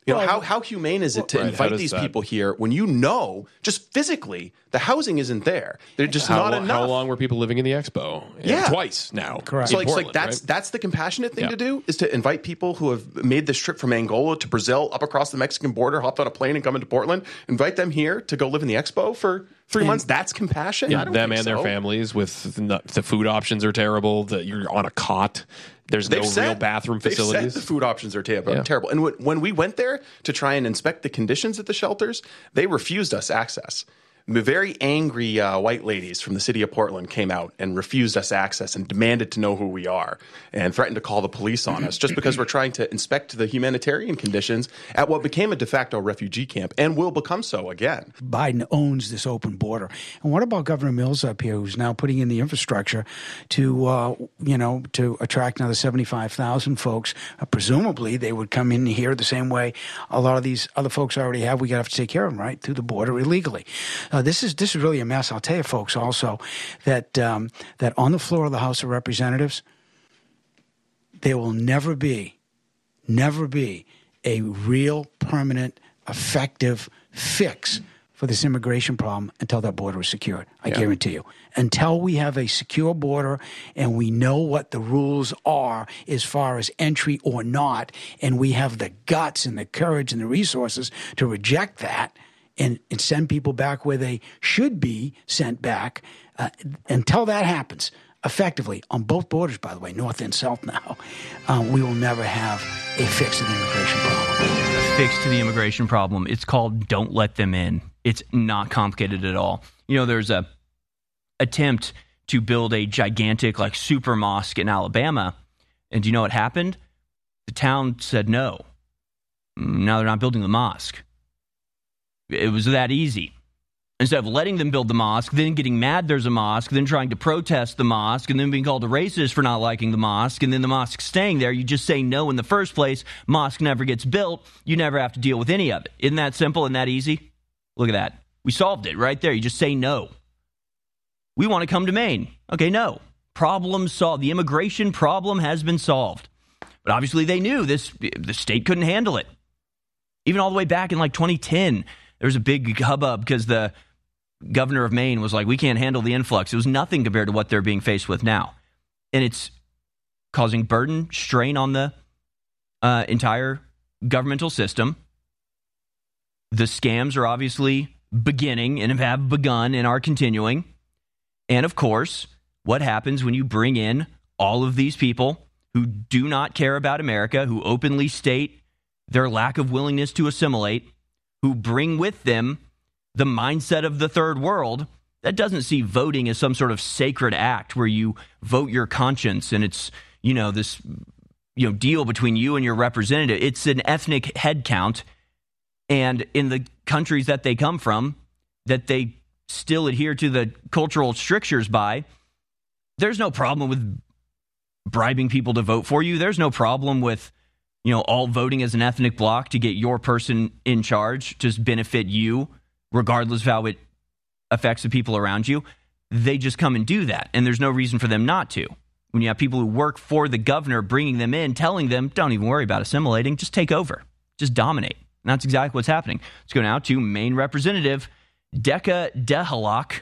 You know, how humane is it to invite these people here when you know just physically the housing isn't there? They're just not enough. How long were people living in the expo? Yeah. Twice now. Correct. So like that's the compassionate thing to do, is to invite people who have made this trip from Angola to Brazil, up across the Mexican border, hopped on a plane and come into Portland, invite them here to go live in the expo for 3 months. That's compassion. Yeah, them and their families with the food options are terrible. That you're on a cot. There's no real bathroom facilities. They've said the food options are terrible. And when we went there to try and inspect the conditions at the shelters, they refused us access. Very angry white ladies from the city of Portland came out and refused us access and demanded to know who we are and threatened to call the police on us just because we're trying to inspect the humanitarian conditions at what became a de facto refugee camp and will become so again. Biden owns this open border. And what about Governor Mills up here, who's now putting in the infrastructure to, to attract another 75,000 folks? Presumably, they would come in here the same way a lot of these other folks already have. We have to take care of them, right, through the border illegally. This is really a mess. I'll tell you, folks, also that that on the floor of the House of Representatives, there will never be a real, permanent, effective fix for this immigration problem until that border is secured. I guarantee you. Until we have a secure border and we know what the rules are as far as entry or not, and we have the guts and the courage and the resources to reject that, and send people back where they should be sent back. Until that happens, effectively, on both borders, by the way, north and south now, we will never have a fix to the immigration problem. A fix to the immigration problem. It's called Don't Let Them In. It's not complicated at all. You know, there's a attempt to build a gigantic, super mosque in Alabama. And do you know what happened? The town said no. Now they're not building the mosque. It was that easy. Instead of letting them build the mosque, then getting mad there's a mosque, then trying to protest the mosque, and then being called a racist for not liking the mosque, and then the mosque staying there, you just say no in the first place. Mosque never gets built. You never have to deal with any of it. Isn't that simple and that easy? Look at that. We solved it right there. You just say no. We want to come to Maine. Okay, no. Problem solved. The immigration problem has been solved. But obviously they knew the state couldn't handle it. Even all the way back in 2010, there was a big hubbub because the governor of Maine was like, we can't handle the influx. It was nothing compared to what they're being faced with now. And it's causing burden, strain on the entire governmental system. The scams are obviously beginning and have begun and are continuing. And of course, what happens when you bring in all of these people who do not care about America, who openly state their lack of willingness to assimilate, who bring with them the mindset of the third world that doesn't see voting as some sort of sacred act where you vote your conscience and it's, this, deal between you and your representative. It's an ethnic head count. And in the countries that they come from, that they still adhere to the cultural strictures by, there's no problem with bribing people to vote for you. There's no problem with all voting as an ethnic bloc to get your person in charge to benefit you, regardless of how it affects the people around you. They just come and do that, and there's no reason for them not to. When you have people who work for the governor, bringing them in, telling them, don't even worry about assimilating, just take over, just dominate. And that's exactly what's happening. Let's go now to Maine Representative Decca Dehalak,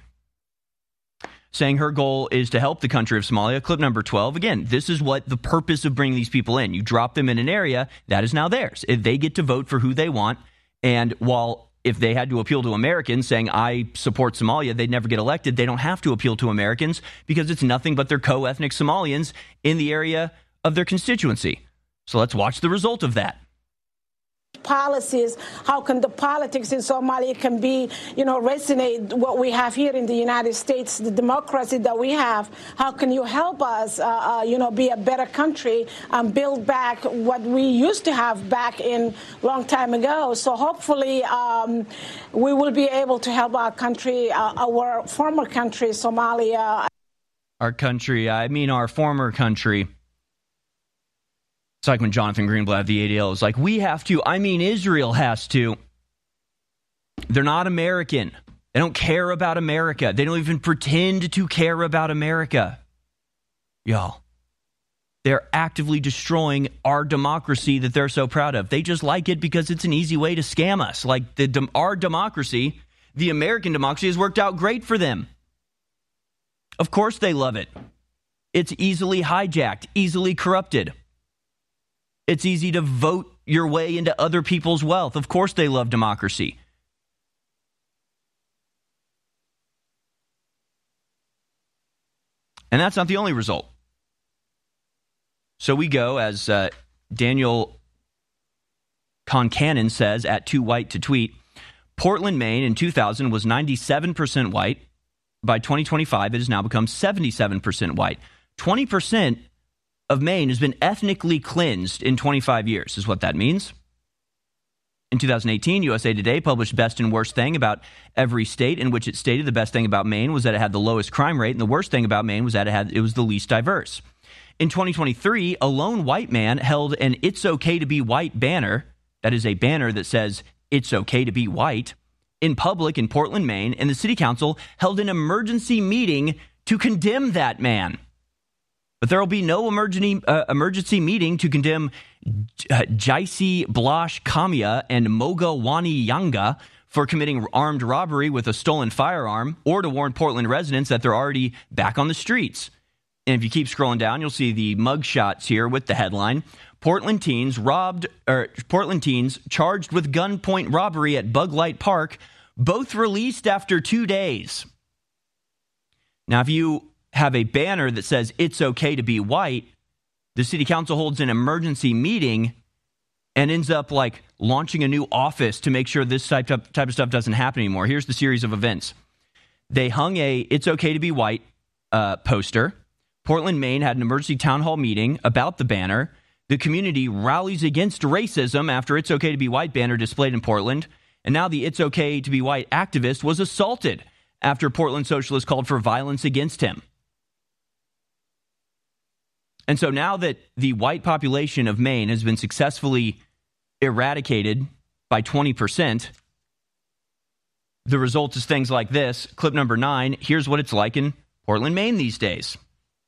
saying her goal is to help the country of Somalia. Clip number 12. Again, this is what the purpose of bringing these people in. You drop them in an area that is now theirs. They get to vote for who they want. And while if they had to appeal to Americans saying, I support Somalia, they'd never get elected. They don't have to appeal to Americans because it's nothing but their co-ethnic Somalians in the area of their constituency. So let's watch the result of that. Policies, how can the politics in Somalia can be, resonate what we have here in the United States, the democracy that we have. How can you help us, be a better country and build back what we used to have back in long time ago? So hopefully we will be able to help our country, our former country, Somalia. Our country, our former country. It's like when Jonathan Greenblatt of the ADL is like, we have to, Israel has to. They're not American. They don't care about America. They don't even pretend to care about America. Y'all. they're actively destroying our democracy that they're so proud of. They just like it because it's an easy way to scam us. Like our democracy, the American democracy, has worked out great for them. Of course they love it. It's easily hijacked, easily corrupted. It's easy to vote your way into other people's wealth. Of course they love democracy. And that's not the only result. So we go, as Daniel Concannon says at Too White to Tweet, Portland, Maine in 2000 was 97% white. By 2025, it has now become 77% white. 20% of Maine has been ethnically cleansed in 25 years, is what that means. In 2018, USA Today published Best and Worst Thing about every state, in which it stated the best thing about Maine was that it had the lowest crime rate, and the worst thing about Maine was that it was the least diverse. In 2023, a lone white man held an It's Okay to Be White banner, that is a banner that says, it's okay to be white, in public in Portland, Maine, and the city council held an emergency meeting to condemn that man. But there will be no emergency meeting to condemn Jaisi Blash Kamia and Moga Wani Yanga for committing armed robbery with a stolen firearm, or to warn Portland residents that they're already back on the streets. And if you keep scrolling down, you'll see the mugshots here with the headline, Portland teens charged with gunpoint robbery at Bug Light Park, both released after 2 days. Now, if you have a banner that says it's okay to be white, the city council holds an emergency meeting and ends up like launching a new office to make sure this type of stuff doesn't happen anymore. Here's the series of events. They hung a It's Okay to Be White poster. Portland, Maine had an emergency town hall meeting about the banner. The community rallies against racism after It's Okay to Be White banner displayed in Portland. And now the It's Okay to Be White activist was assaulted after Portland socialists called for violence against him. And so now that the white population of Maine has been successfully eradicated by 20%, the result is things like this. Clip number 9. Here's what it's like in Portland, Maine these days.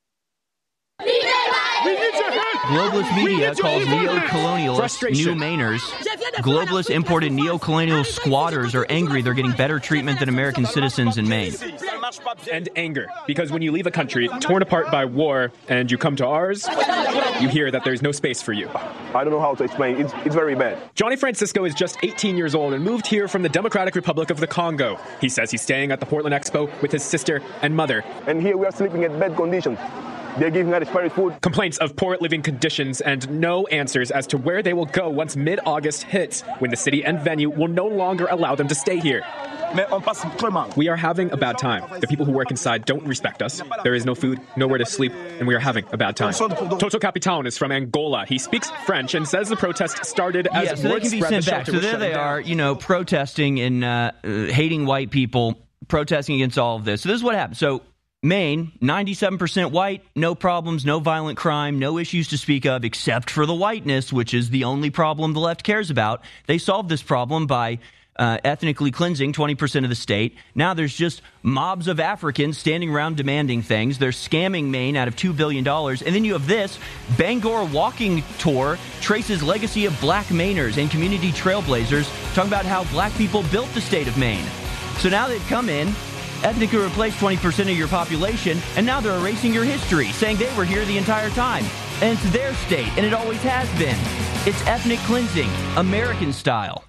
Globalist media calls neo-colonialists new Mainers. Globalist imported neo-colonial squatters are angry they're getting better treatment than American citizens in Maine. And anger, because when you leave a country torn apart by war and you come to ours, you hear that there's no space for you. I don't know how to explain. It's very bad. Johnny Francisco is just 18 years old and moved here from the Democratic Republic of the Congo. He says he's staying at the Portland Expo with his sister and mother. And here we are sleeping in bad conditions. They're giving us expired food. Complaints of poor living conditions and no answers as to where they will go once mid-August hits, when the city and venue will no longer allow them to stay here. We are having a bad time. The people who work inside don't respect us. There is no food, nowhere to sleep, and we are having a bad time. Toto Capitan is from Angola. He speaks French and says the protest started as so they can be sent back. So there they are, protesting and hating white people, protesting against all of this. So this is what happened. So Maine, 97% white, no problems, no violent crime, no issues to speak of except for the whiteness, which is the only problem the left cares about. They solved this problem by ethnically cleansing 20% of the state. Now there's just mobs of Africans standing around demanding things. They're scamming Maine out of $2 billion. And then you have this. Bangor walking tour traces legacy of black Mainers and community trailblazers, talking about how black people built the state of Maine. So now they've come in, ethnically replaced 20% of your population, and now they're erasing your history, saying they were here the entire time. And it's their state, and it always has been. It's ethnic cleansing, American style.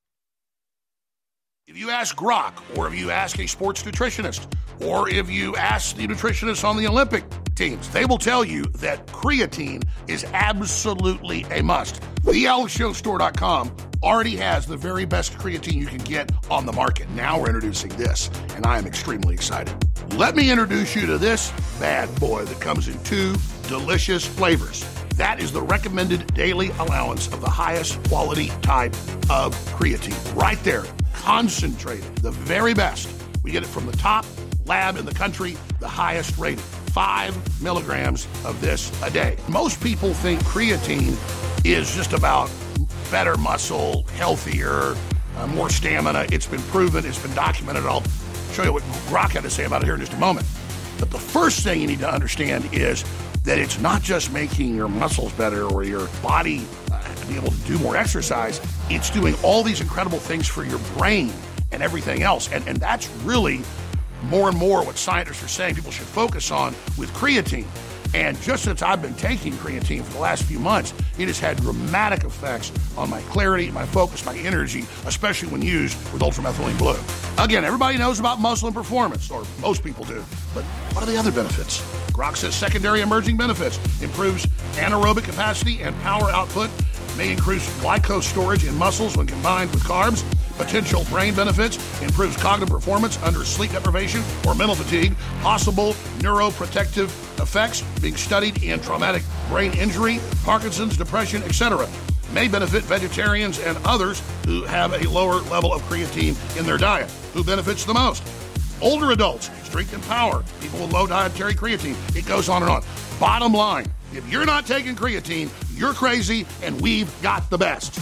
If you ask Grok, or if you ask a sports nutritionist, or if you ask the nutritionists on the Olympic teams, they will tell you that creatine is absolutely a must. TheAlexJonesStore.com already has the very best creatine you can get on the market. Now we're introducing this, and I am extremely excited. Let me introduce you to this bad boy that comes in 2 delicious flavors. That is the recommended daily allowance of the highest quality type of creatine. Right there, concentrated, the very best. We get it from the top lab in the country, the highest rated. 5 milligrams of this a day. Most people think creatine is just about better muscle, healthier, more stamina. It's been proven, it's been documented. I'll show you what Grok had to say about it here in just a moment. But the first thing you need to understand is that it's not just making your muscles better or your body be able to do more exercise. It's doing all these incredible things for your brain and everything else. And that's really more and more what scientists are saying people should focus on with creatine. And just since I've been taking creatine for the last few months, it has had dramatic effects on my clarity, my focus, my energy, especially when used with ultramethylene blue. Again, everybody knows about muscle and performance, or most people do, but what are the other benefits? Grok says secondary emerging benefits: improves anaerobic capacity and power output, may increase glycose storage in muscles when combined with carbs. Potential brain benefits: improves cognitive performance under sleep deprivation or mental fatigue. Possible neuroprotective effects being studied in traumatic brain injury, Parkinson's, depression, etc. May benefit vegetarians and others who have a lower level of creatine in their diet. Who benefits the most? Older adults, strength and power, people with low dietary creatine. It goes on and on. Bottom line, if you're not taking creatine, you're crazy, and we've got the best.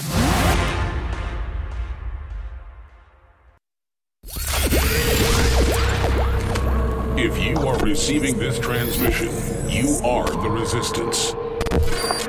If you are receiving this transmission, you are the resistance.